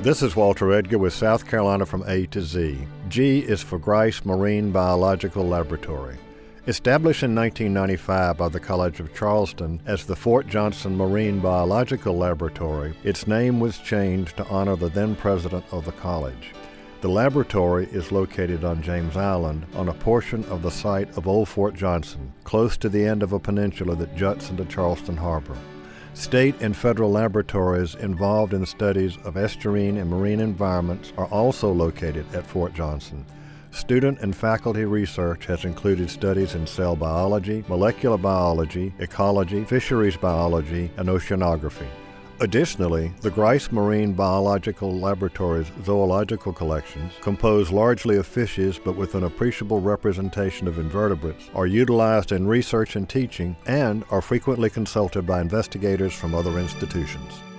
This is Walter Edgar with South Carolina from A to Z. G is for Grice Marine Biological Laboratory. Established in 1995 by the College of Charleston as the Fort Johnson Marine Biological Laboratory, its name was changed to honor the then president of the college. The laboratory is located on James Island on a portion of the site of Old Fort Johnson, close to the end of a peninsula that juts into Charleston Harbor. State and federal laboratories involved in studies of estuarine and marine environments are also located at Fort Johnson. Student and faculty research has included studies in cell biology, molecular biology, ecology, fisheries biology, and oceanography. Additionally, the Grice Marine Biological Laboratory's zoological collections, composed largely of fishes but with an appreciable representation of invertebrates, are utilized in research and teaching and are frequently consulted by investigators from other institutions.